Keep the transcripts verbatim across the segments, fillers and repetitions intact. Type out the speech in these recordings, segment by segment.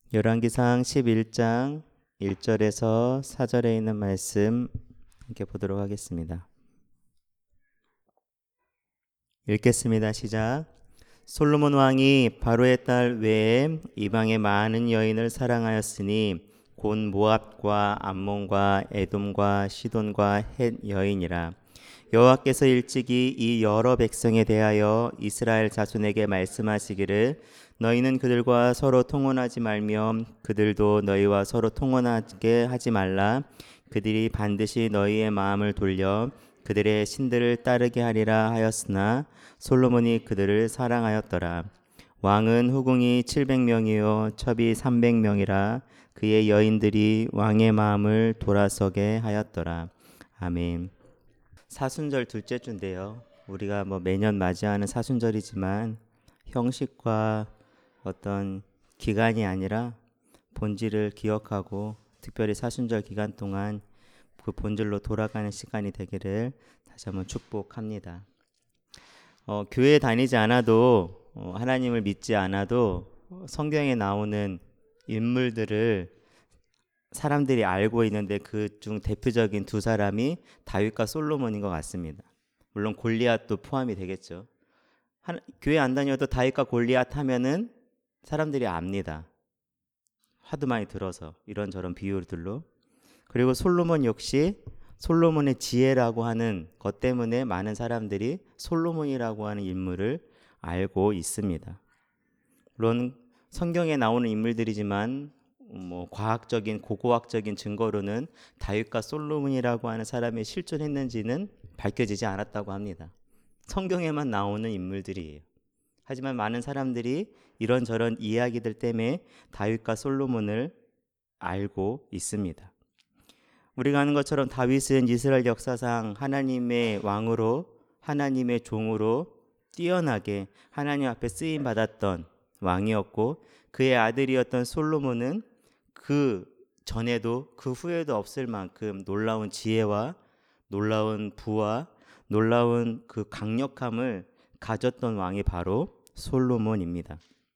열왕기상 십일 장 일 절에서 사 절에 있는 말씀 함께 보도록 하겠습니다. 읽겠습니다. 시작. 솔로몬 왕이 바로의 딸 외에 이방의 많은 여인을 사랑하였으니 곧 모압과 암몬과 에돔과 시돈과 헷 여인이라. 여호와께서 일찍이 이 여러 백성에 대하여 이스라엘 자손에게 말씀하시기를 너희는 그들과 서로 통혼하지 말며 그들도 너희와 서로 통혼하게 하지 말라. 그들이 반드시 너희의 마음을 돌려 그들의 신들을 따르게 하리라 하였으나 솔로몬이 그들을 사랑하였더라. 왕은 후궁이 칠백 명이요 첩이 삼백 명이라. 그의 여인들이 왕의 마음을 돌아서게 하였더라. 아멘. 사순절 둘째 주인데요. 우리가 뭐 매년 맞이하는 사순절이지만 형식과 어떤 기간이 아니라 본질을 기억하고 특별히 사순절 기간 동안 그 본질로 돌아가는 시간이 되기를 다시 한번 축복합니다. 어, 교회에 다니지 않아도 어, 하나님을 믿지 않아도 성경에 나오는 인물들을 사람들이 알고 있는데 그중 대표적인 두 사람이 다윗과 솔로몬인 것 같습니다. 물론 골리앗도 포함이 되겠죠. 한, 교회 안 다녀도 다윗과 골리앗 하면은 사람들이 압니다. 하도 많이 들어서 이런저런 비유들로. 그리고 솔로몬 역시 솔로몬의 지혜라고 하는 것 때문에 많은 사람들이 솔로몬이라고 하는 인물을 알고 있습니다. 물론 성경에 나오는 인물들이지만 뭐 과학적인 고고학적인 증거로는 다윗과 솔로몬이라고 하는 사람이 실존했는지는 밝혀지지 않았다고 합니다. 성경에만 나오는 인물들이에요. 하지만 많은 사람들이 이런저런 이야기들 때문에 다윗과 솔로몬을 알고 있습니다. 우리가 아는 것처럼 다윗은 이스라엘 역사상 하나님의 왕으로 하나님의 종으로 뛰어나게 하나님 앞에 쓰임 받았던 왕이었고 그의 아들이었던 솔로몬은 그 전에도 그 후에도 없을 만큼 놀라운 지혜와 놀라운 부와 놀라운 그 강력함을 가졌던 왕이 바로 솔로몬입니다.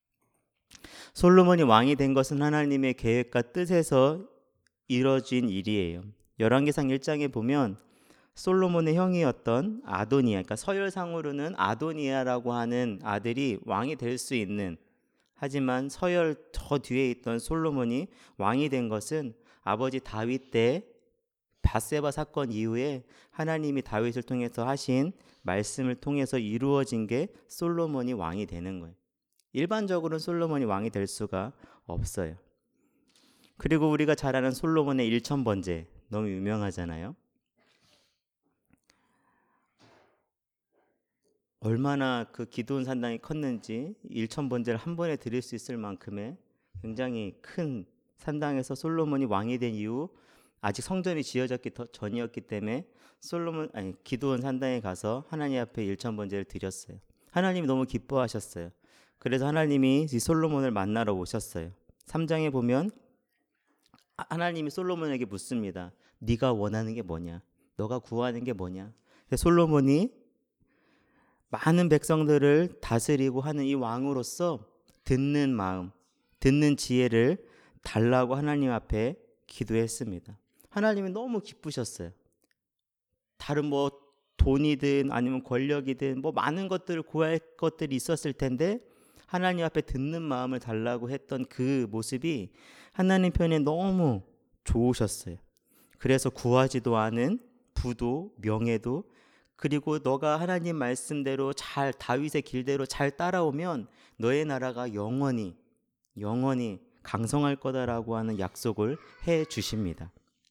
솔로몬이 왕이 된 것은 하나님의 계획과 뜻에서 이뤄진 일이에요. 열왕기상 일 장에 보면 솔로몬의 형이었던 아도니아, 그러니까 서열상으로는 아도니아라고 하는 아들이 왕이 될 수 있는, 하지만 서열 저 뒤에 있던 솔로몬이 왕이 된 것은 아버지 다윗 때 밧세바 사건 이후에 하나님이 다윗을 통해서 하신 말씀을 통해서 이루어진 게 솔로몬이 왕이 되는 거예요. 일반적으로는 솔로몬이 왕이 될 수가 없어요. 그리고 우리가 잘 아는 솔로몬의 일천번제 너무 유명하잖아요. 얼마나 그 기도원 산당이 컸는지 일천번제를 한 번에 드릴 수 있을 만큼의 굉장히 큰 산당에서 솔로몬이 왕이 된 이후 아직 성전이 지어졌기 전이었기 때문에 솔로몬 아니 기도원 산당에 가서 하나님 앞에 일천번제를 드렸어요. 하나님이 너무 기뻐하셨어요. 그래서 하나님이 이 솔로몬을 만나러 오셨어요. 삼 장에 보면 하나님이 솔로몬에게 묻습니다. 네가 원하는 게 뭐냐? 너가 구하는 게 뭐냐? 솔로몬이 많은 백성들을 다스리고 하는 이 왕으로서 듣는 마음, 듣는 지혜를 달라고 하나님 앞에 기도했습니다. 하나님이 너무 기쁘셨어요. 다른 뭐 돈이든 아니면 권력이든 뭐 많은 것들을 구할 것들이 있었을 텐데 하나님 앞에 듣는 마음을 달라고 했던 그 모습이 하나님 편에 너무 좋으셨어요. 그래서 구하지도 않은 부도 명예도, 그리고 너가 하나님 말씀대로 잘 다윗의 길대로 잘 따라오면 너의 나라가 영원히 영원히 강성할 거다라고 하는 약속을 해 주십니다.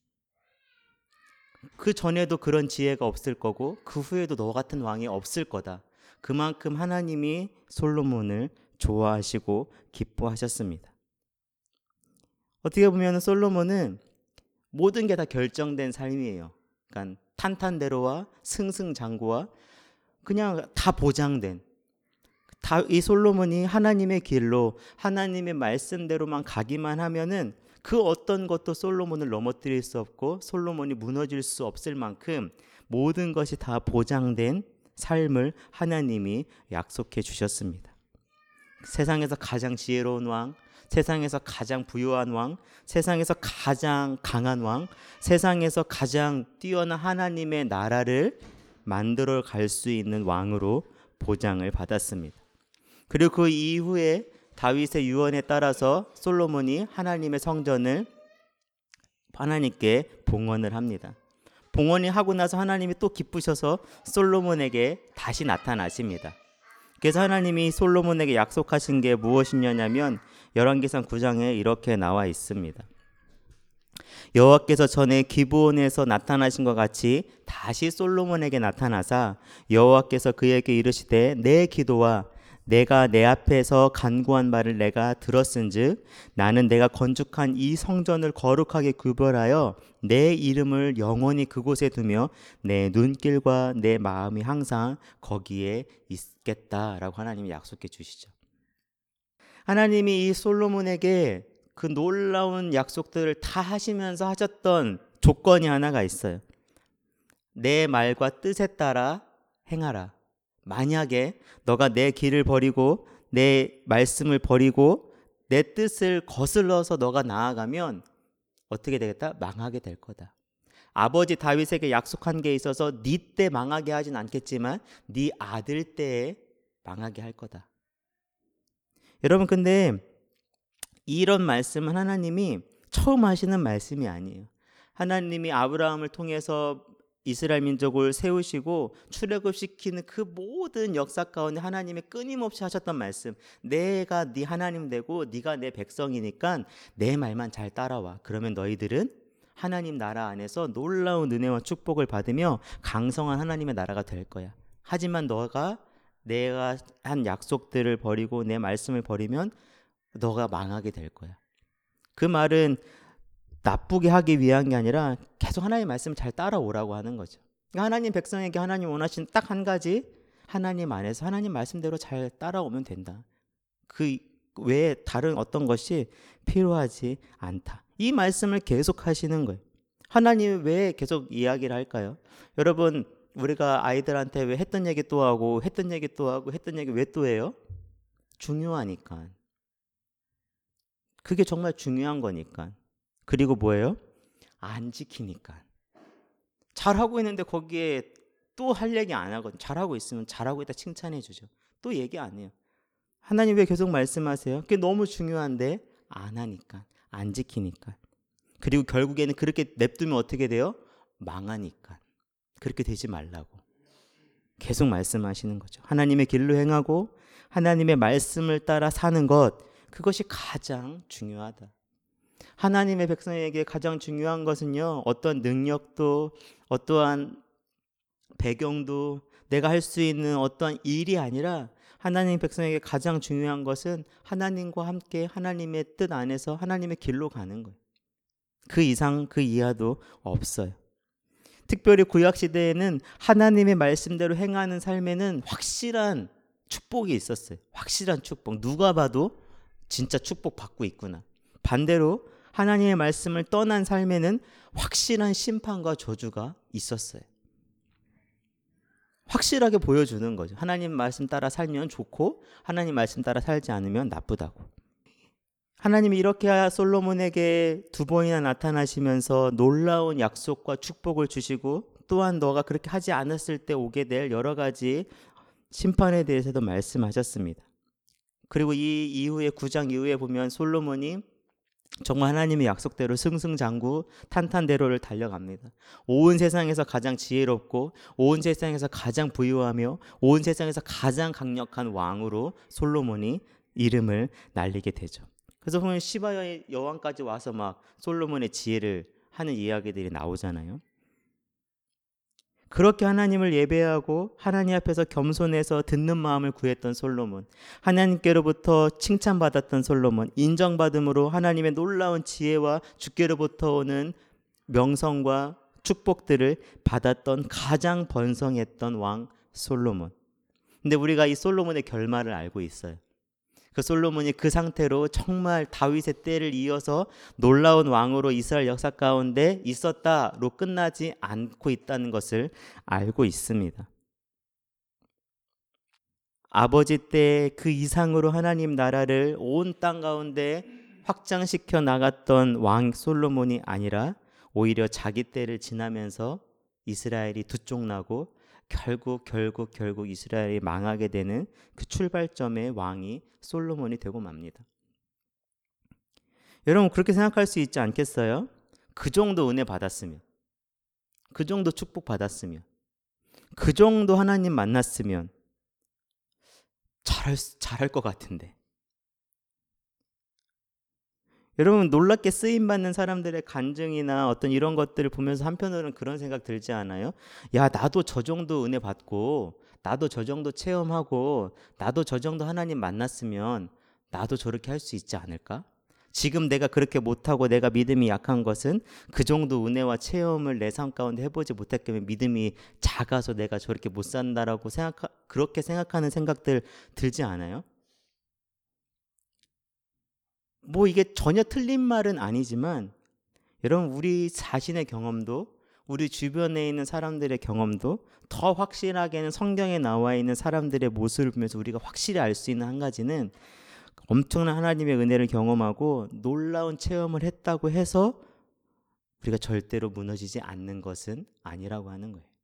그 전에도 그런 지혜가 없을 거고 그 후에도 너 같은 왕이 없을 거다. 그만큼 하나님이 솔로몬을 좋아하시고 기뻐하셨습니다. 어떻게 보면 솔로몬은 모든 게 다 결정된 삶이에요. 그러니까 탄탄대로와 승승장구와 그냥 다 보장된, 다 이 솔로몬이 하나님의 길로 하나님의 말씀대로만 가기만 하면은 그 어떤 것도 솔로몬을 넘어뜨릴 수 없고 솔로몬이 무너질 수 없을 만큼 모든 것이 다 보장된 삶을 하나님이 약속해 주셨습니다. 세상에서 가장 지혜로운 왕, 세상에서 가장 부유한 왕, 세상에서 가장 강한 왕, 세상에서 가장 뛰어난 하나님의 나라를 만들어 갈 수 있는 왕으로 보장을 받았습니다. 그리고 그 이후에 다윗의 유언에 따라서 솔로몬이 하나님의 성전을 하나님께 봉헌을 합니다. 봉헌이 하고 나서 하나님이 또 기쁘셔서 솔로몬에게 다시 나타나십니다. 그래서 하나님이 솔로몬에게 약속하신 게 무엇이냐면 열왕기상 구 장에 이렇게 나와 있습니다. 여호와께서 전에 기브온에서 나타나신 것 같이 다시 솔로몬에게 나타나사 여호와께서 그에게 이르시되 내 기도와 내가 내 앞에서 간구한 말을 내가 들었은즉 나는 내가 건축한 이 성전을 거룩하게 구별하여 내 이름을 영원히 그곳에 두며 내 눈길과 내 마음이 항상 거기에 있겠다라고 하나님이 약속해 주시죠. 하나님이 이 솔로몬에게 그 놀라운 약속들을 다 하시면서 하셨던 조건이 하나가 있어요. 내 말과 뜻에 따라 행하라. 만약에 너가 내 길을 버리고 내 말씀을 버리고 내 뜻을 거슬러서 너가 나아가면 어떻게 되겠다? 망하게 될 거다. 아버지 다윗에게 약속한 게 있어서 네 때 망하게 하진 않겠지만 네 아들 때에 망하게 할 거다. 여러분, 근데 이런 말씀은 하나님이 처음 하시는 말씀이 아니에요. 하나님이 아브라함을 통해서 이스라엘 민족을 세우시고 출애굽시키는 그 모든 역사 가운데 하나님이 끊임없이 하셨던 말씀, 내가 네 하나님 되고 네가 내 백성이니까 내 말만 잘 따라와. 그러면 너희들은 하나님 나라 안에서 놀라운 은혜와 축복을 받으며 강성한 하나님의 나라가 될 거야. 하지만 너가 내가 한 약속들을 버리고 내 말씀을 버리면 너가 망하게 될 거야. 그 말은 나쁘게 하기 위한 게 아니라 계속 하나님의 말씀을 잘 따라오라고 하는 거죠. 그러니까 하나님 백성에게 하나님 원하시는 딱 한 가지, 하나님 안에서 하나님 말씀대로 잘 따라오면 된다. 그 외에 다른 어떤 것이 필요하지 않다. 이 말씀을 계속 하시는 거예요. 하나님이 왜 계속 이야기를 할까요? 여러분, 우리가 아이들한테 왜 했던 얘기 또 하고 했던 얘기 또 하고 했던 얘기 왜 또 해요? 중요하니까. 그게 정말 중요한 거니까. 그리고 뭐예요? 안 지키니까. 잘하고 있는데 거기에 또 할 얘기 안 하거든. 잘하고 있으면 잘하고 있다 칭찬해 주죠. 또 얘기 안 해요. 하나님 왜 계속 말씀하세요? 그게 너무 중요한데 안 하니까, 안 지키니까. 그리고 결국에는 그렇게 냅두면 어떻게 돼요? 망하니까. 그렇게 되지 말라고 계속 말씀하시는 거죠. 하나님의 길로 행하고 하나님의 말씀을 따라 사는 것, 그것이 가장 중요하다. 하나님의 백성에게 가장 중요한 것은요, 어떤 능력도 어떠한 배경도 내가 할 수 있는 어떤 일이 아니라 하나님 백성에게 가장 중요한 것은 하나님과 함께 하나님의 뜻 안에서 하나님의 길로 가는 거예요. 그 이상 그 이하도 없어요. 특별히 구약시대에는 하나님의 말씀대로 행하는 삶에는 확실한 축복이 있었어요. 확실한 축복. 누가 봐도 진짜 축복 받고 있구나. 반대로 하나님의 말씀을 떠난 삶에는 확실한 심판과 저주가 있었어요. 확실하게 보여주는 거죠. 하나님 말씀 따라 살면 좋고 하나님 말씀 따라 살지 않으면 나쁘다고. 하나님이 이렇게 솔로몬에게 두 번이나 나타나시면서 놀라운 약속과 축복을 주시고 또한 너가 그렇게 하지 않았을 때 오게 될 여러 가지 심판에 대해서도 말씀하셨습니다. 그리고 이 이후에 구 장 이후에 보면 솔로몬이 정말 하나님의 약속대로 승승장구 탄탄대로를 달려갑니다. 온 세상에서 가장 지혜롭고 온 세상에서 가장 부유하며 온 세상에서 가장 강력한 왕으로 솔로몬이 이름을 날리게 되죠. 그래서 보면 시바의 여왕까지 와서 막 솔로몬의 지혜를 하는 이야기들이 나오잖아요. 그렇게 하나님을 예배하고 하나님 앞에서 겸손해서 듣는 마음을 구했던 솔로몬, 하나님께로부터 칭찬받았던 솔로몬, 인정받음으로 하나님의 놀라운 지혜와 주께로부터 오는 명성과 축복들을 받았던 가장 번성했던 왕 솔로몬. 근데 우리가 이 솔로몬의 결말을 알고 있어요. 그 솔로몬이 그 상태로 정말 다윗의 때를 이어서 놀라운 왕으로 이스라엘 역사 가운데 있었다로 끝나지 않고 있다는 것을 알고 있습니다. 아버지 때 그 이상으로 하나님 나라를 온 땅 가운데 확장시켜 나갔던 왕 솔로몬이 아니라 오히려 자기 때를 지나면서 이스라엘이 두 쪽 나고 결국 결국 결국 이스라엘이 망하게 되는 그 출발점의 왕이 솔로몬이 되고 맙니다. 여러분 그렇게 생각할 수 있지 않겠어요? 그 정도 은혜 받았으면, 그 정도 축복 받았으면, 그 정도 하나님 만났으면 잘할, 잘할 것 같은데. 여러분 놀랍게 쓰임받는 사람들의 간증이나 어떤 이런 것들을 보면서 한편으로는 그런 생각 들지 않아요? 야, 나도 저 정도 은혜 받고 나도 저 정도 체험하고 나도 저 정도 하나님 만났으면 나도 저렇게 할 수 있지 않을까? 지금 내가 그렇게 못하고 내가 믿음이 약한 것은 그 정도 은혜와 체험을 내 삶 가운데 해보지 못했기 때문에 믿음이 작아서 내가 저렇게 못 산다라고 생각, 그렇게 생각하는 생각들 들지 않아요? 뭐 이게 전혀 틀린 말은 아니지만 여러분 우리 자신의 경험도 우리 주변에 있는 사람들의 경험도 더 확실하게는 성경에 나와 있는 사람들의 모습을 보면서 우리가 확실히 알 수 있는 한 가지는 엄청난 하나님의 은혜를 경험하고 놀라운 체험을 했다고 해서 우리가 절대로 무너지지 않는 것은 아니라고 하는 거예요.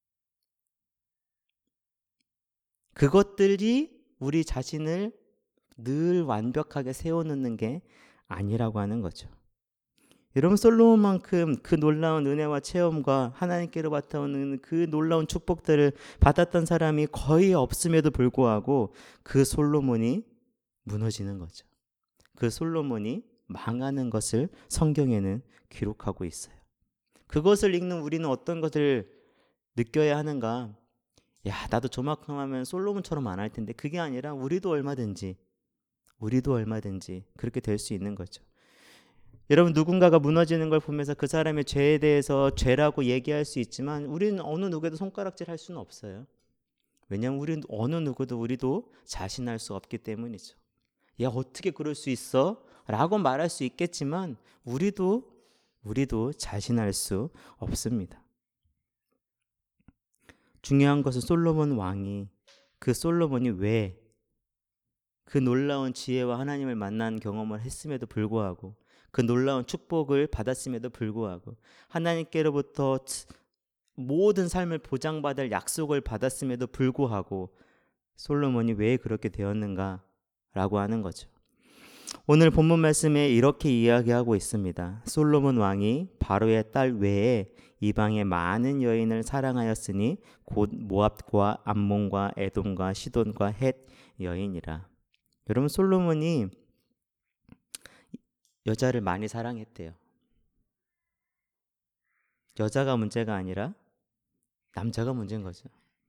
그것들이 우리 자신을 늘 완벽하게 세워놓는 게 아니라고 하는 거죠. 여러분 솔로몬만큼 그 놀라운 은혜와 체험과 하나님께로부터 오는 그 놀라운 축복들을 받았던 사람이 거의 없음에도 불구하고 그 솔로몬이 무너지는 거죠. 그 솔로몬이 망하는 것을 성경에는 기록하고 있어요. 그것을 읽는 우리는 어떤 것을 느껴야 하는가? 야, 나도 저만큼 하면 솔로몬처럼 안 할 텐데. 그게 아니라 우리도 얼마든지 우리도 얼마든지 그렇게 될 수 있는 거죠. 여러분 누군가가 무너지는 걸 보면서 그 사람의 죄에 대해서 죄라고 얘기할 수 있지만 우리는 어느 누구에도 손가락질 할 수는 없어요. 왜냐하면 우리는 어느 누구도 우리도 자신할 수 없기 때문이죠. 야, 어떻게 그럴 수 있어? 라고 말할 수 있겠지만 우리도 우리도 자신할 수 없습니다. 중요한 것은 솔로몬 왕이 그 솔로몬이 왜 그 놀라운 지혜와 하나님을 만난 경험을 했음에도 불구하고 그 놀라운 축복을 받았음에도 불구하고 하나님께로부터 모든 삶을 보장받을 약속을 받았음에도 불구하고 솔로몬이 왜 그렇게 되었는가 라고 하는 거죠. 오늘 본문 말씀에 이렇게 이야기하고 있습니다. 솔로몬 왕이 바로의 딸 외에 이방의 많은 여인을 사랑하였으니 곧 모압과 암몬과 에돔과 시돈과 헷 여인이라. 여러분 솔로몬이 여자를 많이 사랑했대요. 여자가 문제가 아니라 남자가 문제인 거죠.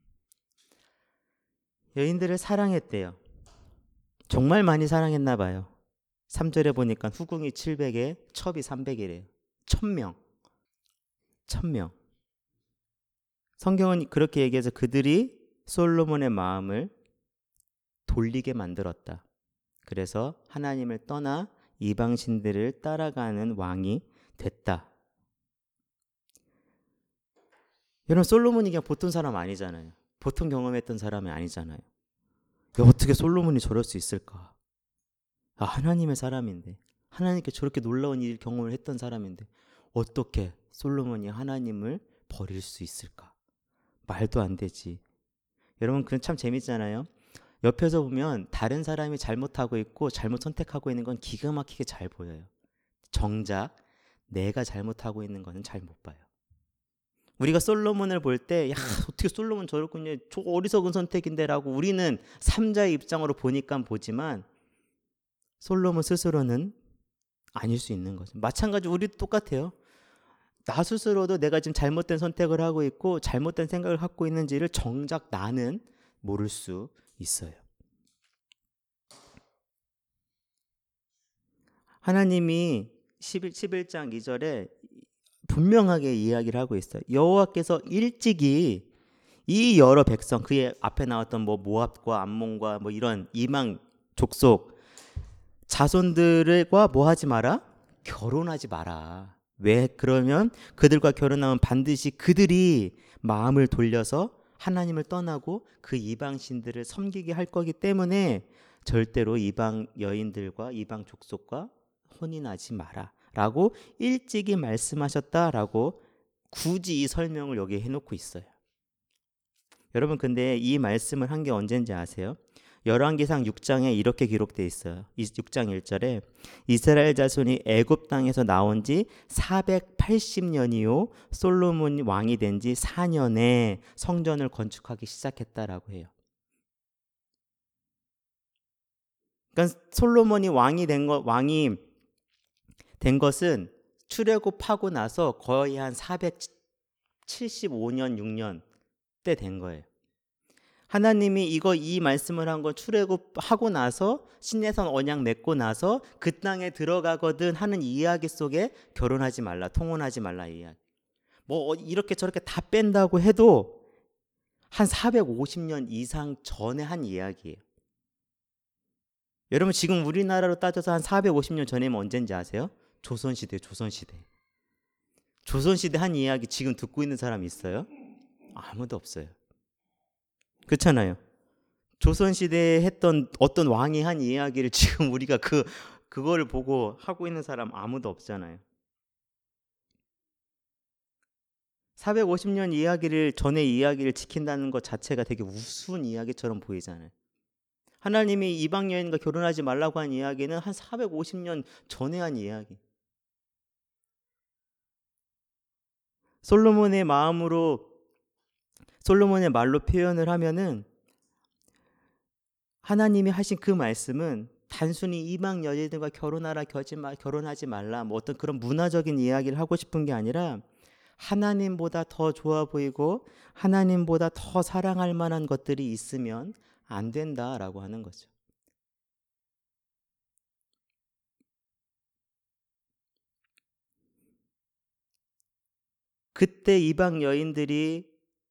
여인들을 사랑했대요. 정말 많이 사랑했나 봐요. 삼 절에 보니까 후궁이 칠백에 첩이 삼백이래요. 천 명. 천 명. 성경은 그렇게 얘기해서 그들이 솔로몬의 마음을 돌리게 만들었다. 그래서 하나님을 떠나 이방신들을 따라가는 왕이 됐다. 여러분 솔로몬이 그냥 보통 사람 아니잖아요. 보통 경험했던 사람이 아니잖아요. 야, 어떻게 솔로몬이 저럴 수 있을까? 아, 하나님의 사람인데 하나님께 저렇게 놀라운 일 경험을 했던 사람인데 어떻게 솔로몬이 하나님을 버릴 수 있을까? 말도 안 되지. 여러분 그건 참 재밌잖아요. 옆에서 보면 다른 사람이 잘못하고 있고 잘못 선택하고 있는 건 기가 막히게 잘 보여요. 정작 내가 잘못하고 있는 거는 잘 못 봐요. 우리가 솔로몬을 볼 때 야, 어떻게 솔로몬 저렇군요. 저 어리석은 선택인데 라고 우리는 삼자의 입장으로 보니까 보지만 솔로몬 스스로는 아닐 수 있는 거죠. 마찬가지로 우리도 똑같아요. 나 스스로도 내가 지금 잘못된 선택을 하고 있고 잘못된 생각을 갖고 있는지를 정작 나는 모를 수 있어요. 하나님이 십일 장 이 절에 분명하게 이야기를 하고 있어요. 여호와께서 일찍이 이 여러 백성, 그의 앞에 나왔던 뭐 모압과 암몬과 뭐 이런 이방 족속 자손들과 뭐 하지 마라? 결혼하지 마라. 왜? 그러면 그들과 결혼하면 반드시 그들이 마음을 돌려서 하나님을 떠나고 그 이방 신들을 섬기게 할 거기 때문에 절대로 이방 여인들과 이방 족속과 혼인하지 마라 라고 일찍이 말씀하셨다라고 굳이 이 설명을 여기에 해놓고 있어요. 여러분, 근데 이 말씀을 한 게 언젠지 아세요? 열왕기상 육 장에 이렇게 기록되어 있어요. 육 장 일 절에 이스라엘 자손이 애굽 땅에서 나온 지 사백팔십 년이요 솔로몬 왕이 된 지 사 년에 성전을 건축하기 시작했다라고 해요. 그러니까 솔로몬이 왕이 된 것 왕이 된 것은 출애굽하고 나서 거의 한 사백칠십오 년 육 년 때 된 거예요. 하나님이 이거 이 말씀을 한 건 출애굽하고 나서 시내산 언약 맺고 나서 그 땅에 들어가거든 하는 이야기 속에 결혼하지 말라, 통혼하지 말라 이야기. 뭐 이렇게 저렇게 다 뺀다고 해도 한 사백오십 년 이상 전에 한 이야기예요. 여러분, 지금 우리나라로 따져서 한 사백오십 년 전이면 언젠지 아세요? 조선시대, 조선시대. 조선시대 한 이야기 지금 듣고 있는 사람 있어요? 아무도 없어요. 그렇잖아요. 조선시대에 했던 어떤 왕이 한 이야기를 지금 우리가 그, 그거를 보고 하고 있는 사람 아무도 없잖아요. 사백오십 년 이야기를, 전의 이야기를 지킨다는 것 자체가 되게 우스운 이야기처럼 보이잖아요. 하나님이 이방 여인과 결혼하지 말라고 한 이야기는 한 사백오십 년 전에 한 이야기. 솔로몬의 마음으로, 솔로몬의 말로 표현을 하면은 하나님이 하신 그 말씀은 단순히 이방 여인들과 결혼하라, 결혼하지 말라, 뭐 어떤 그런 문화적인 이야기를 하고 싶은 게 아니라 하나님보다 더 좋아 보이고 하나님보다 더 사랑할 만한 것들이 있으면 안 된다라고 하는 거죠. 그때 이방 여인들이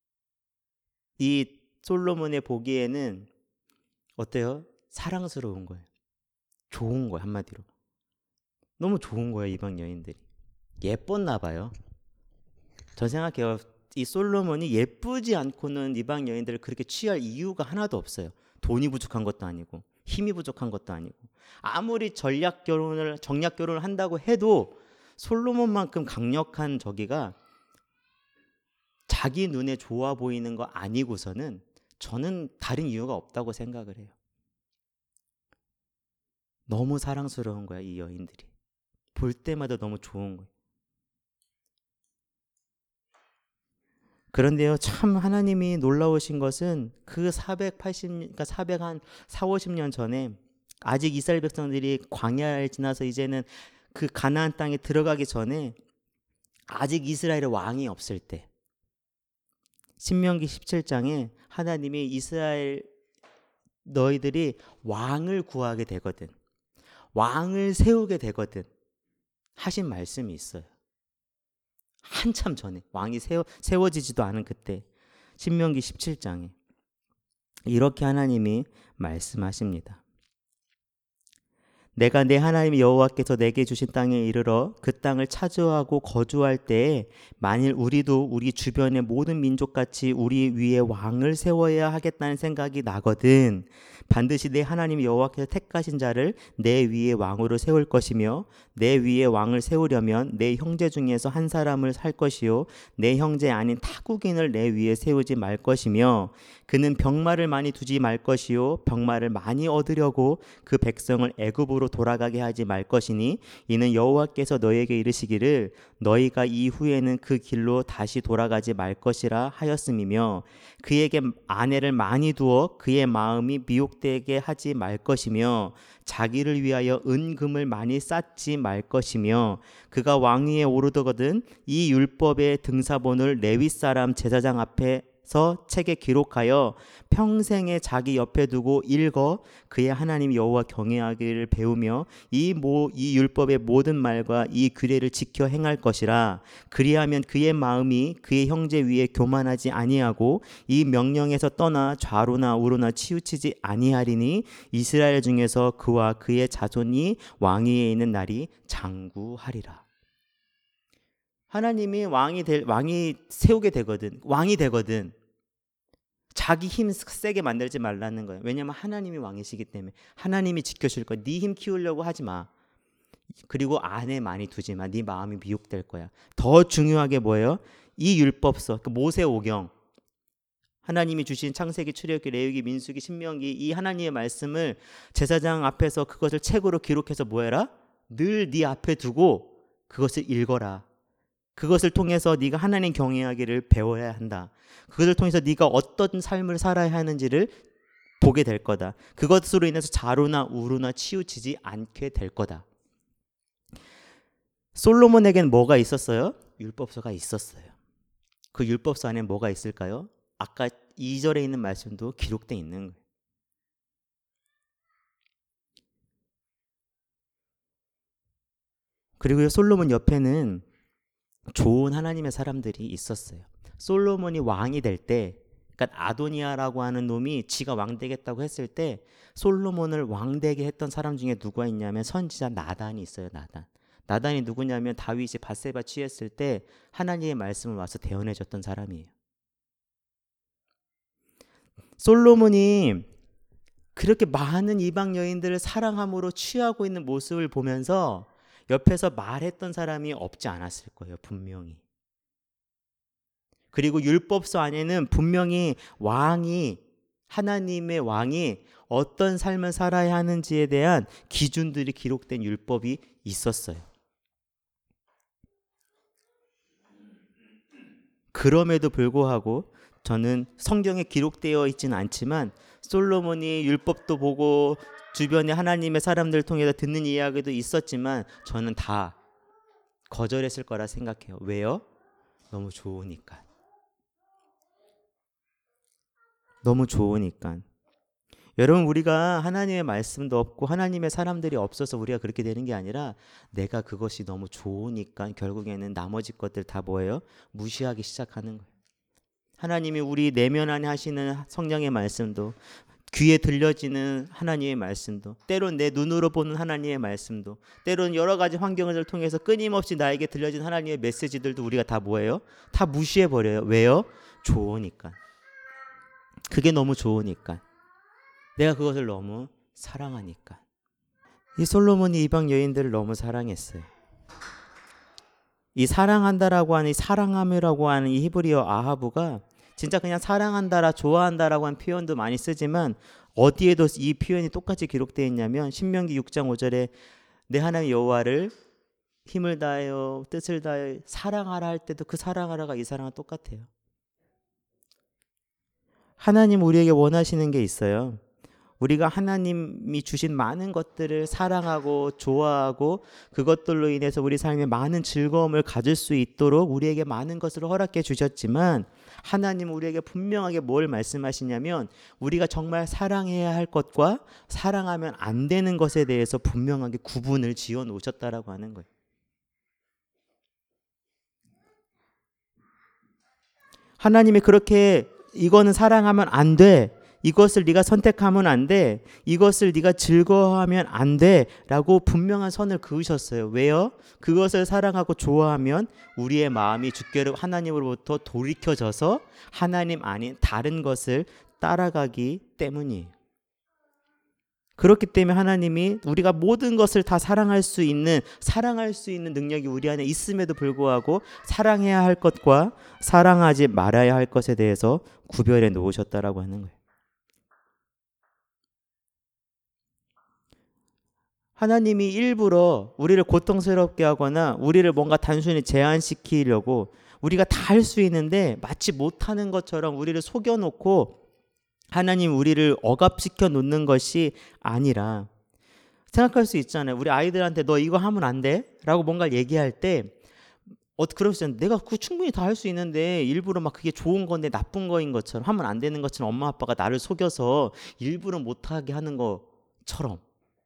이 솔로몬의 보기에는 어때요? 사랑스러운 거예요. 좋은 거예요, 한마디로. 너무 좋은 거예요, 이방 여인들이. 예뻤나 봐요. 저 생각해요. 이 솔로몬이 예쁘지 않고는 이방 여인들을 그렇게 취할 이유가 하나도 없어요. 돈이 부족한 것도 아니고 힘이 부족한 것도 아니고 아무리 전략 결혼을 정략 결혼을 한다고 해도 솔로몬만큼 강력한 저기가 자기 눈에 좋아 보이는 거 아니고서는 저는 다른 이유가 없다고 생각을 해요. 너무 사랑스러운 거야, 이 여인들이. 볼 때마다 너무 좋은 거예요. 그런데요, 참 하나님이 놀라우신 것은 그 사백팔십, 그러니까 사백 한 사오십 년 전에 아직 이스라엘 백성들이 광야를 지나서 이제는 그 가나안 땅에 들어가기 전에 아직 이스라엘의 왕이 없을 때 신명기 십칠 장에 하나님이 이스라엘 너희들이 왕을 구하게 되거든, 왕을 세우게 되거든 하신 말씀이 있어요. 한참 전에, 왕이 세워, 세워지지도 않은 그때 신명기 십칠 장에 이렇게 하나님이 말씀하십니다. 내가 내 하나님 여호와께서 내게 주신 땅에 이르러 그 땅을 차지하고 거주할 때에 만일 우리도 우리 주변의 모든 민족같이 우리 위에 왕을 세워야 하겠다는 생각이 나거든 반드시 내 하나님 여호와께서 택하신 자를 내 위에 왕으로 세울 것이며 내 위에 왕을 세우려면 내 형제 중에서 한 사람을 살 것이요 내 형제 아닌 타국인을 내 위에 세우지 말 것이며 그는 병마를 많이 두지 말 것이요 병마를 많이 얻으려고 그 백성을 애굽으로 돌아가게 하지 말 것이니 이는 여호와께서 너희에게 이르시기를 너희가 이후에는 그 길로 다시 돌아가지 말 것이라 하였음이며 그에게 아내를 많이 두어 그의 마음이 미혹되게 하지 말 것이며 자기를 위하여 은금을 많이 쌓지 말 것이며 그가 왕위에 오르거든 이 율법의 등사본을 레위 사람 제사장 앞에 서 책에 기록하여 평생에 자기 옆에 두고 읽어 그의 하나님 여호와 경외하기를 배우며 이, 모, 이 율법의 모든 말과 이 규례를 지켜 행할 것이라 그리하면 그의 마음이 그의 형제 위에 교만하지 아니하고 이 명령에서 떠나 좌로나 우로나 치우치지 아니하리니 이스라엘 중에서 그와 그의 자손이 왕위에 있는 날이 장구하리라. 하나님이 왕이 될 왕이 세우게 되거든, 왕이 되거든. 자기 힘 세게 만들지 말라는 거예요. 왜냐하면 하나님이 왕이시기 때문에 하나님이 지켜줄 거야. 네 힘 키우려고 하지 마. 그리고 안에 많이 두지 마. 네 마음이 미혹될 거야. 더 중요하게 뭐예요? 이 율법서, 그 모세오경, 하나님이 주신 창세기, 출애굽기, 레위기, 민수기, 신명기, 이 하나님의 말씀을 제사장 앞에서 그것을 책으로 기록해서 뭐해라? 늘 네 앞에 두고 그것을 읽어라. 그것을 통해서 네가 하나님 경외하기를 배워야 한다. 그것을 통해서 네가 어떤 삶을 살아야 하는지를 보게 될 거다. 그것으로 인해서 자루나 우루나 치우치지 않게 될 거다. 솔로몬에겐 뭐가 있었어요? 율법서가 있었어요. 그 율법서 안에 뭐가 있을까요? 아까 이 절에 있는 말씀도 기록되어 있는 거예요. 그리고 솔로몬 옆에는 좋은 하나님의 사람들이 있었어요. 솔로몬이 왕이 될 때, 그러니까 아도니아라고 하는 놈이 지가 왕 되겠다고 했을 때 솔로몬을 왕 되게 했던 사람 중에 누가 있냐면 선지자 나단이 있어요. 나단. 나단이 누구냐면 다윗이 밧세바 취했을 때 하나님의 말씀을 와서 대언해 줬던 사람이에요. 솔로몬이 그렇게 많은 이방 여인들을 사랑함으로 취하고 있는 모습을 보면서 옆에서 말했던 사람이 없지 않았을 거예요. 분명히. 그리고 율법서 안에는 분명히 왕이, 하나님의 왕이 어떤 삶을 살아야 하는지에 대한 기준들이 기록된 율법이 있었어요. 그럼에도 불구하고 저는 성경에 기록되어 있지는 않지만 솔로몬이 율법도 보고 주변에 하나님의 사람들을 통해서 듣는 이야기도 있었지만 저는 다 거절했을 거라 생각해요. 왜요? 너무 좋으니까. 너무 좋으니까. 여러분, 우리가 하나님의 말씀도 없고 하나님의 사람들이 없어서 우리가 그렇게 되는 게 아니라 내가 그것이 너무 좋으니까 결국에는 나머지 것들 다 뭐예요? 무시하기 시작하는 거예요. 하나님이 우리 내면 안에 하시는 성령의 말씀도, 귀에 들려지는 하나님의 말씀도, 때론 내 눈으로 보는 하나님의 말씀도, 때론 여러 가지 환경을 통해서 끊임없이 나에게 들려진 하나님의 메시지들도 우리가 다 뭐예요? 다 무시해버려요. 왜요? 좋으니까. 그게 너무 좋으니까. 내가 그것을 너무 사랑하니까. 이 솔로몬이 이방 여인들을 너무 사랑했어요. 이 사랑한다라고 하는, 이 사랑함이라고 하는 이 히브리어 아하부가 진짜 그냥 사랑한다라, 좋아한다라고 하는 표현도 많이 쓰지만 어디에도 이 표현이 똑같이 기록되어 있냐면 신명기 육 장 오 절에 내 하나님 여호와를 힘을 다하여 뜻을 다하여 사랑하라 할 때도 그 사랑하라가 이 사랑은 똑같아요. 하나님 우리에게 원하시는 게 있어요. 우리가 하나님이 주신 많은 것들을 사랑하고 좋아하고 그것들로 인해서 우리 삶에 많은 즐거움을 가질 수 있도록 우리에게 많은 것을 허락해 주셨지만 하나님은 우리에게 분명하게 뭘 말씀하시냐면 우리가 정말 사랑해야 할 것과 사랑하면 안 되는 것에 대해서 분명하게 구분을 지어 놓으셨다라고 하는 거예요. 하나님이 그렇게 이거는 사랑하면 안 돼. 이것을 네가 선택하면 안 돼. 이것을 네가 즐거워하면 안 돼. 라고 분명한 선을 그으셨어요. 왜요? 그것을 사랑하고 좋아하면 우리의 마음이 주께로 하나님으로부터 돌이켜져서 하나님 아닌 다른 것을 따라가기 때문이에요. 그렇기 때문에 하나님이 우리가 모든 것을 다 사랑할 수 있는 사랑할 수 있는 능력이 우리 안에 있음에도 불구하고 사랑해야 할 것과 사랑하지 말아야 할 것에 대해서 구별해 놓으셨다라고 하는 거예요. 하나님이 일부러 우리를 고통스럽게 하거나 우리를 뭔가 단순히 제한시키려고 우리가 다 할 수 있는데 마치 못하는 것처럼 우리를 속여놓고 하나님 우리를 억압시켜 놓는 것이 아니라 생각할 수 있잖아요. 우리 아이들한테 너 이거 하면 안 돼? 라고 뭔가를 얘기할 때 어, 그럴 수 있는데 내가 그거 충분히 다 할 수 있는데 일부러 막 그게 좋은 건데 나쁜 거인 것처럼 하면 안 되는 것처럼 엄마 아빠가 나를 속여서 일부러 못하게 하는 것처럼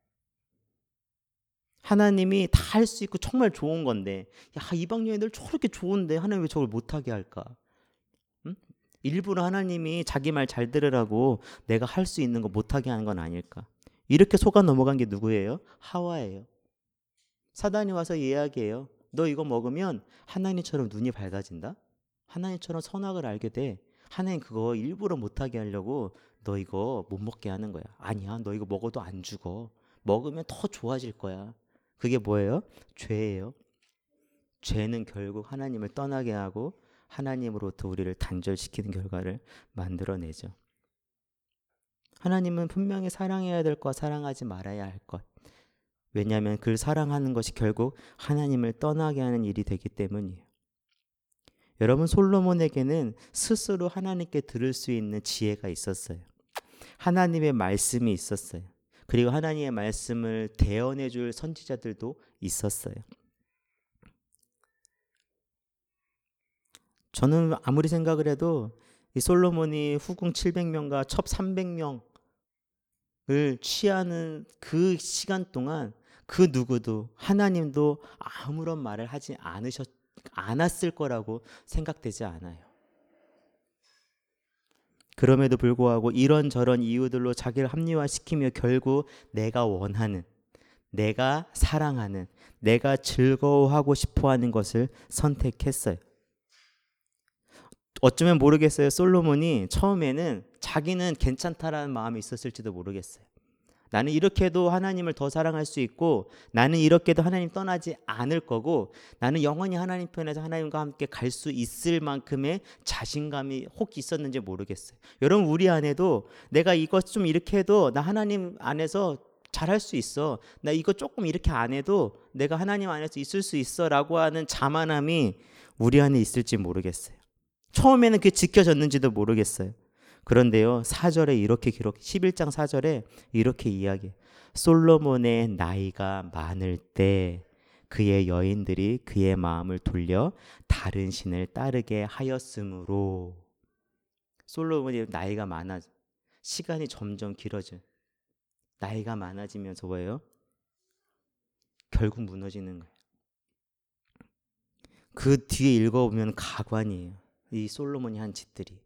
하나님이 다 할 수 있고 정말 좋은 건데 야 이방 여인들 저렇게 좋은데 하나님 왜 저걸 못하게 할까? 응? 일부러 하나님이 자기 말 잘 들으라고 내가 할 수 있는 거 못하게 하는 건 아닐까? 이렇게 속아 넘어간 게 누구예요? 하와예요. 사단이 와서 이야기해요. 너 이거 먹으면 하나님처럼 눈이 밝아진다? 하나님처럼 선악을 알게 돼. 하나님 그거 일부러 못하게 하려고 너 이거 못 먹게 하는 거야. 아니야 너 이거 먹어도 안 죽어. 먹으면 더 좋아질 거야. 그게 뭐예요? 죄예요. 죄는 결국 하나님을 떠나게 하고 하나님으로부터 우리를 단절시키는 결과를 만들어내죠. 하나님은 분명히 사랑해야 될 것, 사랑하지 말아야 할 것. 왜냐하면 그를 사랑하는 것이 결국 하나님을 떠나게 하는 일이 되기 때문이에요. 여러분, 솔로몬에게는 스스로 하나님께 들을 수 있는 지혜가 있었어요. 하나님의 말씀이 있었어요. 그리고 하나님의 말씀을 대언해 줄 선지자들도 있었어요. 저는 아무리 생각을 해도 이 솔로몬이 후궁 칠백 명과 첩 삼백 명을 취하는 그 시간 동안 그 누구도 하나님도 아무런 말을 하지 않으셨, 않았을 거라고 생각되지 않아요. 그럼에도 불구하고 이런저런 이유들로 자기를 합리화시키며 결국 내가 원하는, 내가 사랑하는, 내가 즐거워하고 싶어하는 것을 선택했어요. 어쩌면 모르겠어요. 솔로몬이 처음에는 자기는 괜찮다라는 마음이 있었을지도 모르겠어요. 나는 이렇게도 하나님을 더 사랑할 수 있고, 나는 이렇게도 하나님 떠나지 않을 거고, 나는 영원히 하나님 편에서 하나님과 함께 갈 수 있을 만큼의 자신감이 혹 있었는지 모르겠어요. 여러분, 우리 안에도 내가 이것 좀 이렇게 해도 나 하나님 안에서 잘할 수 있어, 나 이거 조금 이렇게 안 해도 내가 하나님 안에서 있을 수 있어 라고 하는 자만함이 우리 안에 있을지 모르겠어요. 처음에는 그게 지켜졌는지도 모르겠어요. 그런데요, 사 절에 이렇게 기록, 십일 장 사 절에 이렇게 이야기해요. 솔로몬의 나이가 많을 때 그의 여인들이 그의 마음을 돌려 다른 신을 따르게 하였으므로. 솔로몬이 나이가 많아, 시간이 점점 길어져. 나이가 많아지면서 뭐예요? 결국 무너지는 거예요. 그 뒤에 읽어보면 가관이에요. 이 솔로몬이 한 짓들이.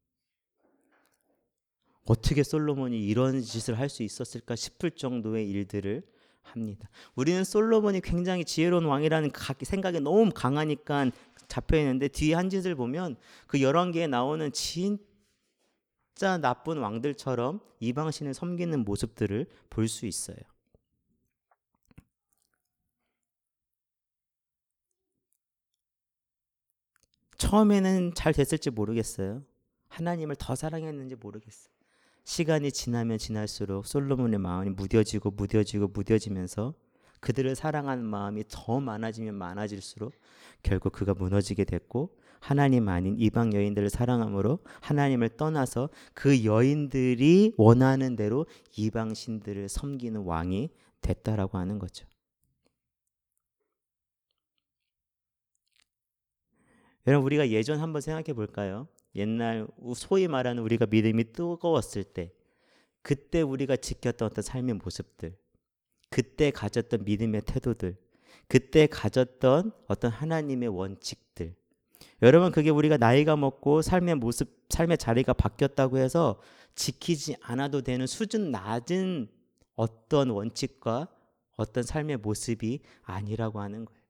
어떻게 솔로몬이 이런 짓을 할 수 있었을까 싶을 정도의 일들을 합니다. 우리는 솔로몬이 굉장히 지혜로운 왕이라는 생각이 너무 강하니까 잡혀있는데, 뒤에 한 짓을 보면 그 열왕기에 나오는 진짜 나쁜 왕들처럼 이방신을 섬기는 모습들을 볼 수 있어요. 처음에는 잘 됐을지 모르겠어요. 하나님을 더 사랑했는지 모르겠어요. 시간이 지나면 지날수록 솔로몬의 마음이 무뎌지고 무뎌지고 무뎌지면서 그들을 사랑하는 마음이 더 많아지면 많아질수록 결국 그가 무너지게 됐고, 하나님 아닌 이방 여인들을 사랑함으로 하나님을 떠나서 그 여인들이 원하는 대로 이방 신들을 섬기는 왕이 됐다라고 하는 거죠. 여러분, 우리가 예전 한번 생각해 볼까요? 옛날 소위 말하는 우리가 믿음이 뜨거웠을 때, 그때 우리가 지켰던 어떤 삶의 모습들, 그때 가졌던 믿음의 태도들, 그때 가졌던 어떤 하나님의 원칙들. 여러분, 그게 우리가 나이가 먹고 삶의 모습, 삶의 자리가 바뀌었다고 해서 지키지 않아도 되는 수준 낮은 어떤 원칙과 어떤 삶의 모습이 아니라고 하는 거예요.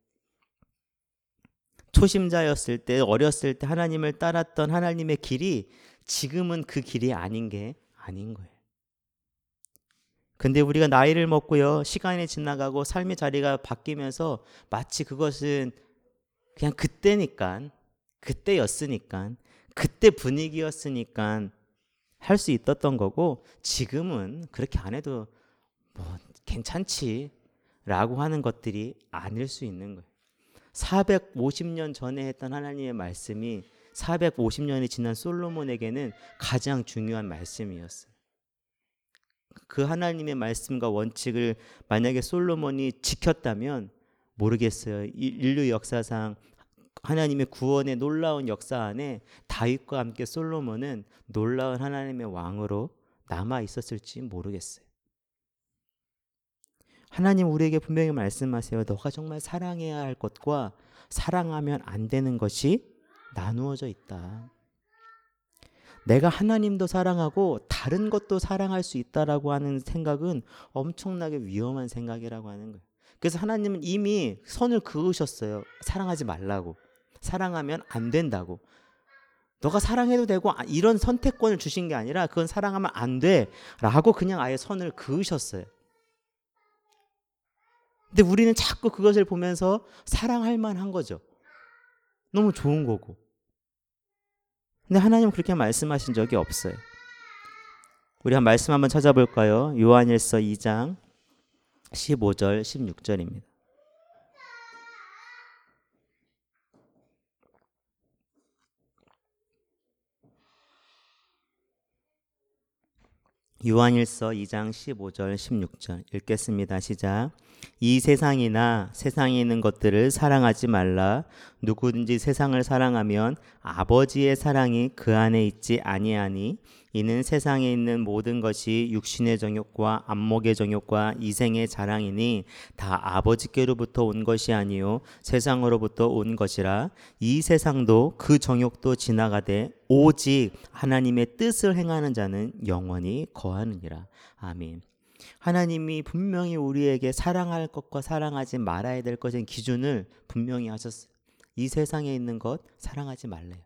초심자였을 때, 어렸을 때 하나님을 따랐던 하나님의 길이 지금은 그 길이 아닌 게 아닌 거예요. 근데 우리가 나이를 먹고요, 시간이 지나가고 삶의 자리가 바뀌면서 마치 그것은 그냥 그때니까, 그때였으니까, 그때 분위기였으니까 할 수 있었던 거고, 지금은 그렇게 안 해도 뭐 괜찮지 라고 하는 것들이 아닐 수 있는 거예요. 사백오십 년 전에 했던 하나님의 말씀이 사백오십 년이 지난 솔로몬에게는 가장 중요한 말씀이었어요. 그 하나님의 말씀과 원칙을 만약에 솔로몬이 지켰다면 모르겠어요. 인류 역사상 하나님의 구원의 놀라운 역사 안에 다윗과 함께 솔로몬은 놀라운 하나님의 왕으로 남아 있었을지 모르겠어요. 하나님 우리에게 분명히 말씀하세요. 너가 정말 사랑해야 할 것과 사랑하면 안 되는 것이 나누어져 있다. 내가 하나님도 사랑하고 다른 것도 사랑할 수 있다라고 하는 생각은 엄청나게 위험한 생각이라고 하는 거예요. 그래서 하나님은 이미 선을 그으셨어요. 사랑하지 말라고. 사랑하면 안 된다고. 너가 사랑해도 되고 이런 선택권을 주신 게 아니라 그건 사랑하면 안 돼 라고 그냥 아예 선을 그으셨어요. 근데 우리는 자꾸 그것을 보면서 사랑할 만한 거죠. 너무 좋은 거고. 근데 하나님은 그렇게 말씀하신 적이 없어요. 우리 한 말씀 한번 찾아볼까요? 요한일서 이 장 십오 절 십육 절입니다. 요한일서 이 장 십오 절 십육 절 읽겠습니다. 시작. 이 세상이나 세상에 있는 것들을 사랑하지 말라. 누구든지 세상을 사랑하면 아버지의 사랑이 그 안에 있지 아니하니 이는 세상에 있는 모든 것이 육신의 정욕과 안목의 정욕과 이생의 자랑이니 다 아버지께로부터 온 것이 아니요 세상으로부터 온 것이라. 이 세상도 그 정욕도 지나가되 오직 하나님의 뜻을 행하는 자는 영원히 거하느니라. 아멘. 하나님이 분명히 우리에게 사랑할 것과 사랑하지 말아야 될 것의 기준을 분명히 하셨어요. 이 세상에 있는 것 사랑하지 말래요.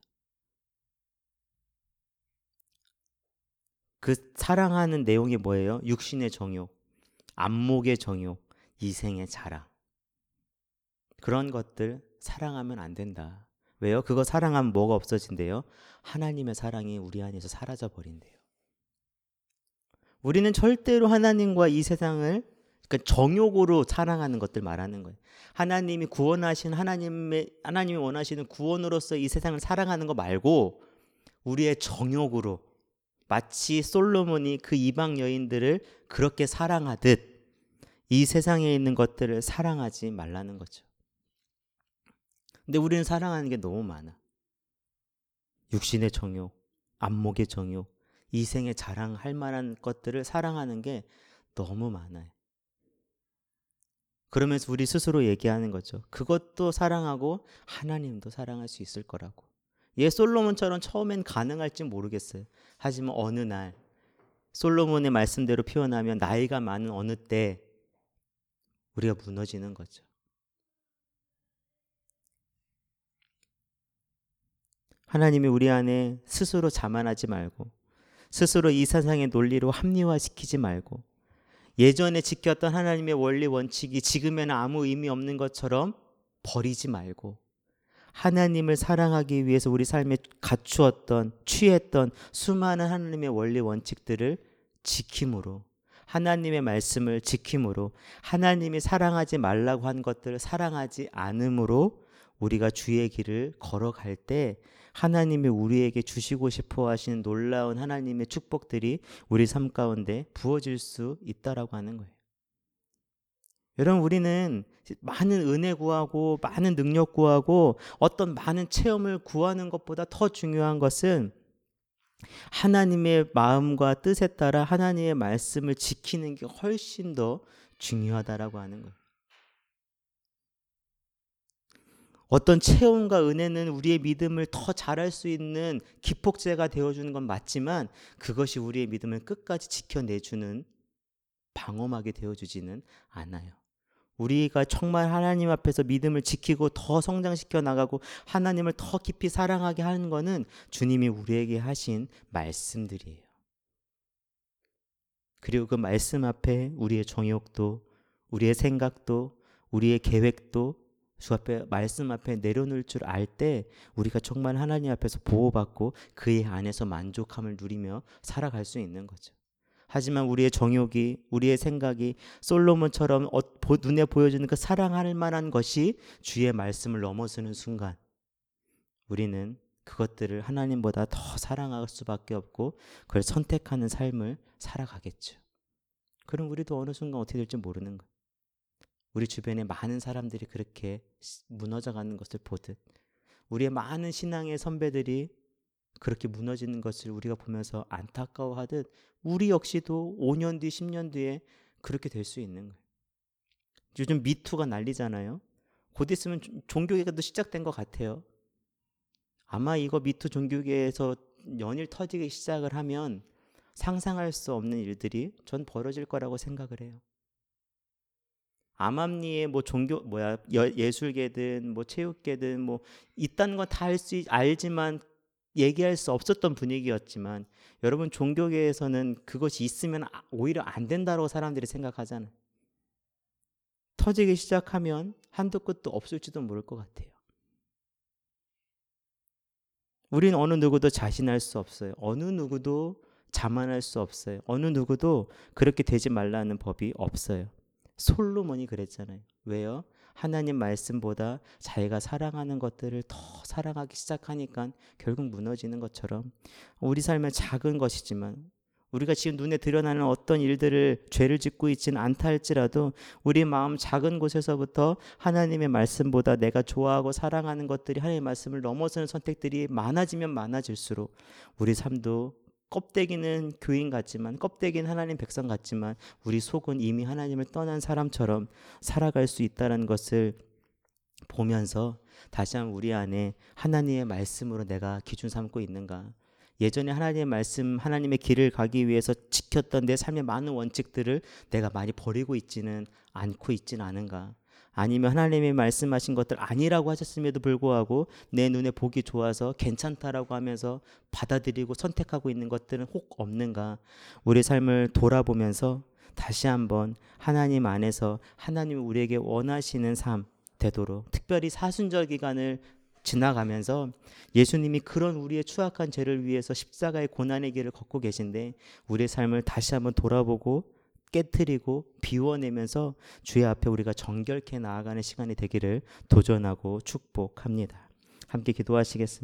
그 사랑하는 내용이 뭐예요? 육신의 정욕, 안목의 정욕, 이생의 자랑. 그런 것들 사랑하면 안 된다. 왜요? 그거 사랑하면 뭐가 없어진대요? 하나님의 사랑이 우리 안에서 사라져 버린대요. 우리는 절대로 하나님과 이 세상을 그러니까 정욕으로 사랑하는 것들 말하는 거예요. 하나님이 구원하신 하나님의 하나님이 원하시는 구원으로서 이 세상을 사랑하는 거 말고 우리의 정욕으로 마치 솔로몬이 그 이방 여인들을 그렇게 사랑하듯 이 세상에 있는 것들을 사랑하지 말라는 거죠. 근데 우리는 사랑하는 게 너무 많아. 육신의 정욕, 안목의 정욕, 이생의 자랑할 만한 것들을 사랑하는 게 너무 많아요. 그러면서 우리 스스로 얘기하는 거죠. 그것도 사랑하고 하나님도 사랑할 수 있을 거라고. 예, 솔로몬처럼 처음엔 가능할지 모르겠어요. 하지만 어느 날 솔로몬의 말씀대로 표현하면 나이가 많은 어느 때 우리가 무너지는 거죠. 하나님이 우리 안에 스스로 자만하지 말고 스스로 이 세상의 논리로 합리화시키지 말고 예전에 지켰던 하나님의 원리 원칙이 지금에는 아무 의미 없는 것처럼 버리지 말고 하나님을 사랑하기 위해서 우리 삶에 갖추었던 취했던 수많은 하나님의 원리 원칙들을 지킴으로 하나님의 말씀을 지킴으로 하나님이 사랑하지 말라고 한 것들을 사랑하지 않음으로 우리가 주의 길을 걸어갈 때 하나님이 우리에게 주시고 싶어 하시는 놀라운 하나님의 축복들이 우리 삶 가운데 부어질 수 있다라고 하는 거예요. 여러분, 우리는 많은 은혜 구하고 많은 능력 구하고 어떤 많은 체험을 구하는 것보다 더 중요한 것은 하나님의 마음과 뜻에 따라 하나님의 말씀을 지키는 게 훨씬 더 중요하다라고 하는 거예요. 어떤 체험과 은혜는 우리의 믿음을 더 잘할 수 있는 기폭제가 되어주는 건 맞지만 그것이 우리의 믿음을 끝까지 지켜내주는 방어막이 되어주지는 않아요. 우리가 정말 하나님 앞에서 믿음을 지키고 더 성장시켜 나가고 하나님을 더 깊이 사랑하게 하는 것은 주님이 우리에게 하신 말씀들이에요. 그리고 그 말씀 앞에 우리의 정욕도 우리의 생각도 우리의 계획도 주 앞에 말씀 앞에 내려놓을 줄 알 때 우리가 정말 하나님 앞에서 보호받고 그의 안에서 만족함을 누리며 살아갈 수 있는 거죠. 하지만 우리의 정욕이 우리의 생각이 솔로몬처럼 눈에 보여주는 그 사랑할 만한 것이 주의 말씀을 넘어서는 순간 우리는 그것들을 하나님보다 더 사랑할 수밖에 없고 그걸 선택하는 삶을 살아가겠죠. 그럼 우리도 어느 순간 어떻게 될지 모르는 거예요. 우리 주변에 많은 사람들이 그렇게 무너져가는 것을 보듯 우리의 많은 신앙의 선배들이 그렇게 무너지는 것을 우리가 보면서 안타까워하듯 우리 역시도 오 년 뒤, 십 년 뒤에 그렇게 될 수 있는 거예요. 요즘 미투가 난리잖아요. 곧 있으면 종교개혁도 시작된 것 같아요. 아마 이거 미투 종교개혁에서 연일 터지기 시작을 하면 상상할 수 없는 일들이 전 벌어질 거라고 생각을 해요. 암암리에 뭐 종교 뭐야 예술계든 뭐 체육계든 뭐 이딴 건 다 할 수 알지만 얘기할 수 없었던 분위기였지만 여러분 종교계에서는 그것이 있으면 오히려 안 된다고 사람들이 생각하잖아요. 터지기 시작하면 한도 끝도 없을지도 모를 것 같아요. 우린 어느 누구도 자신할 수 없어요. 어느 누구도 자만할 수 없어요. 어느 누구도 그렇게 되지 말라는 법이 없어요. 솔로몬이 그랬잖아요. 왜요? 하나님 말씀보다 자기가 사랑하는 것들을 더 사랑하기 시작하니까 결국 무너지는 것처럼 우리 삶은 작은 것이지만 우리가 지금 눈에 드러나는 어떤 일들을 죄를 짓고 있지는 않다 할지라도 우리 마음 작은 곳에서부터 하나님의 말씀보다 내가 좋아하고 사랑하는 것들이 하나님의 말씀을 넘어서는 선택들이 많아지면 많아질수록 우리 삶도 껍데기는 교인 같지만 껍데기는 하나님 백성 같지만 우리 속은 이미 하나님을 떠난 사람처럼 살아갈 수 있다는 것을 보면서 다시 한번 우리 안에 하나님의 말씀으로 내가 기준 삼고 있는가, 예전에 하나님의 말씀, 하나님의 길을 가기 위해서 지켰던 내 삶의 많은 원칙들을 내가 많이 버리고 있지는 않고 있지는 않은가, 아니면 하나님이 말씀하신 것들 아니라고 하셨음에도 불구하고 내 눈에 보기 좋아서 괜찮다라고 하면서 받아들이고 선택하고 있는 것들은 혹 없는가. 우리 삶을 돌아보면서 다시 한번 하나님 안에서 하나님이 우리에게 원하시는 삶 되도록, 특별히 사순절 기간을 지나가면서 예수님이 그런 우리의 추악한 죄를 위해서 십자가의 고난의 길을 걷고 계신데 우리의 삶을 다시 한번 돌아보고 깨트리고 비워내면서 주의 앞에 우리가 정결케 나아가는 시간이 되기를 도전하고 축복합니다. 함께 기도하시겠습니다.